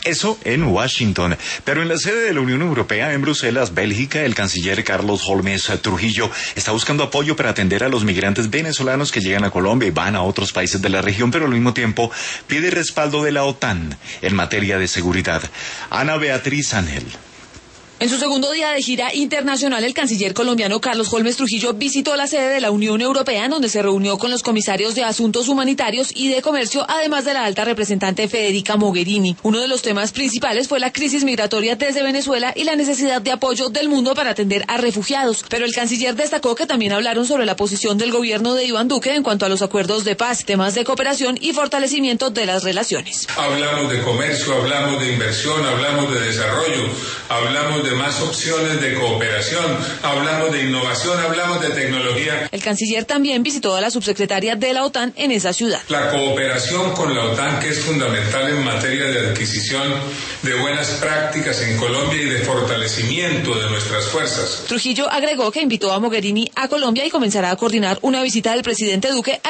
Eso en Washington. Pero en la sede de la Unión Europea, en Bruselas, Bélgica, el canciller Carlos Holmes Trujillo está buscando apoyo para atender a los migrantes venezolanos que llegan a Colombia y van a otros países de la región, pero al mismo tiempo pide respaldo de la OTAN en materia de seguridad. Ana Beatriz Ángel. En su segundo día de gira internacional, el canciller colombiano Carlos Holmes Trujillo visitó la sede de la Unión Europea, donde se reunió con los comisarios de Asuntos Humanitarios y de Comercio, además de la alta representante Federica Mogherini. Uno de los temas principales fue la crisis migratoria desde Venezuela y la necesidad de apoyo del mundo para atender a refugiados. Pero el canciller destacó que también hablaron sobre la posición del gobierno de Iván Duque en cuanto a los acuerdos de paz, temas de cooperación y fortalecimiento de las relaciones. Hablamos de comercio, hablamos de inversión, hablamos de desarrollo, hablamos de más opciones de cooperación, hablamos de innovación, hablamos de tecnología. El canciller también visitó a la subsecretaria de la OTAN en esa ciudad. La cooperación con la OTAN, que es fundamental en materia de adquisición de buenas prácticas en Colombia y de fortalecimiento de nuestras fuerzas. Trujillo agregó que invitó a Mogherini a Colombia y comenzará a coordinar una visita del presidente Duque